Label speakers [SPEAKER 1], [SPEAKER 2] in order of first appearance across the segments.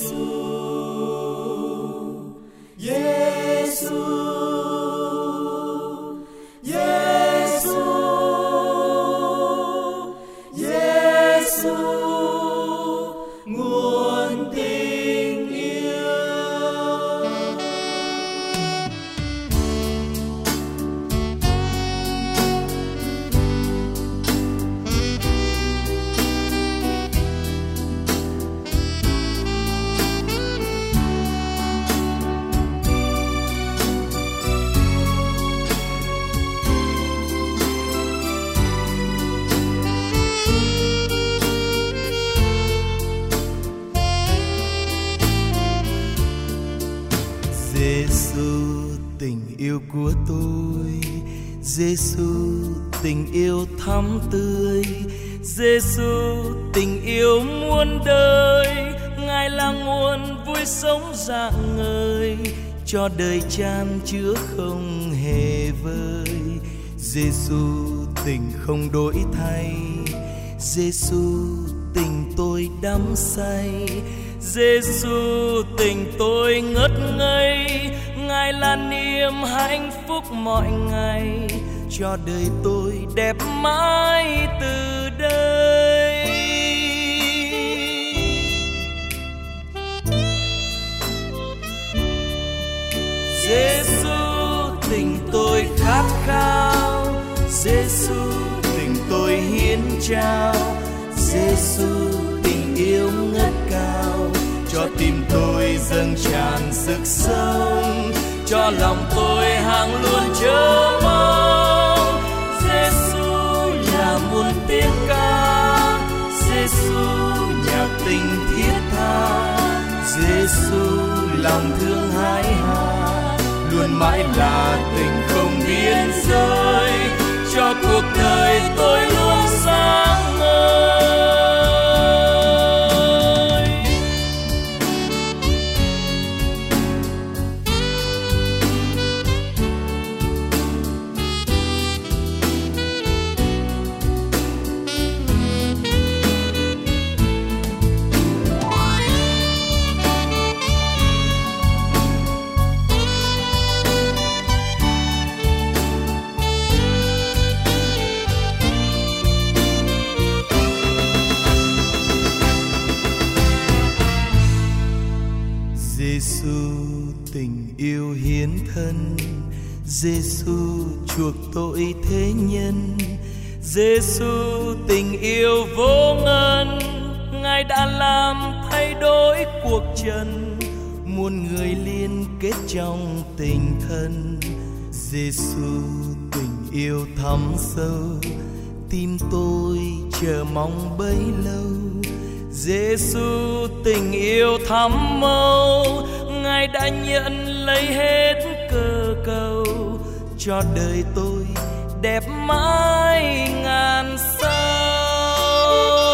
[SPEAKER 1] Của tôi, Giêsu tình yêu thắm tươi, Giêsu tình yêu muôn đời, Ngài là nguồn vui sống rạng ngời, cho đời chan chứa không hề vơi. Giêsu tình không đổi thay, Giêsu tình tôi đắm say, Giêsu tình tôi ngất ngây. Ngài là niềm hạnh phúc mọi ngày, cho đời tôi đẹp mãi từ đây. Giêsu tình tôi khát khao, Giêsu tình tôi hiến trao, Giêsu tình yêu ngất cao, cho tim tôi dâng tràn sức sống, cho lòng tôi hàng luôn chờ mong. Giêsu là muôn tiếng ca, Giêsu nhạc tình thiết tha, Giêsu lòng thương hãi hà, luôn mãi là tình không biên giới, cho cuộc đời tôi luôn sáng ngời. Giêsu tình yêu hiến thân, Giêsu chuộc tội thế nhân, Giêsu tình yêu vô ngần, Ngài đã làm thay đổi cuộc trần, muôn người liên kết trong tình thân. Giêsu tình yêu thắm sâu, tim tôi chờ mong bấy lâu. Giêsu tình yêu thắm màu, Ngài đã nhận lấy hết cơ cầu, cho đời tôi đẹp mãi ngàn sao.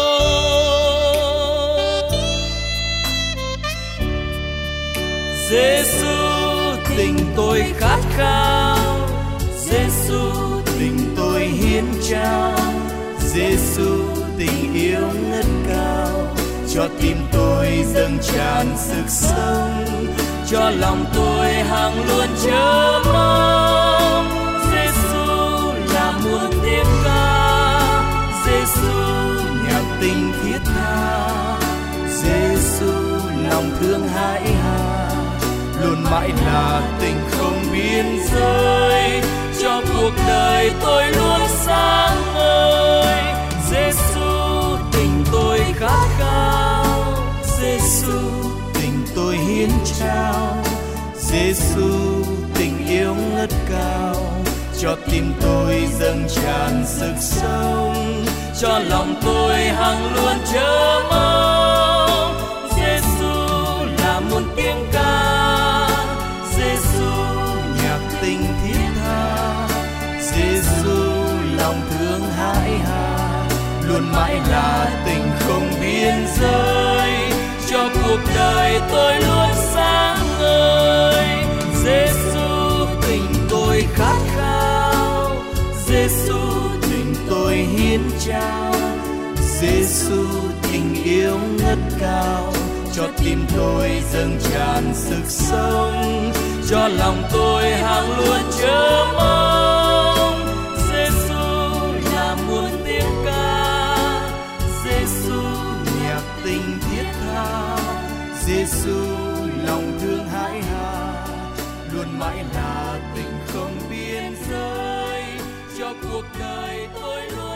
[SPEAKER 1] Giêsu tình tôi khát khao, Giêsu tình tôi hiến trao, Giêsu tình yêu ngất cao, cho tim tôi dâng tràn sức sống, cho lòng tôi hàng luôn chờ mong. Giêsu là muôn tiếng ca, Giêsu nhạc tình thiết tha, Giêsu lòng thương hãi hà, luôn mãi là tình không biên giới, cho cuộc đời tôi luôn sáng ngời. Giêsu tình tôi khát khao, Giêsu tình tôi hiến trao, Giêsu tình yêu ngất cao, cho tim tôi dâng tràn sức sống, cho lòng tôi hằng luôn chờ mong. Giêsu là muôn tiếng ca, Giêsu nhạc tình thiết tha, Giêsu lòng thương hãi hà, luôn mãi là tình không biên giới, cho cuộc đời tôi luôn sáng ngời. Giêsu tình tôi khát khao, Giêsu tình tôi hiến trao, Giêsu tình yêu ngất cao, cho tim tôi dâng tràn sức sống, cho lòng tôi hằng luôn chờ mong. Giêsu là muôn tiếng ca, Giêsu nhạc tình thiết tha, Giêsu lòng thương hãi hà, luôn mãi là tình không biên giới, cho cuộc đời tôi luôn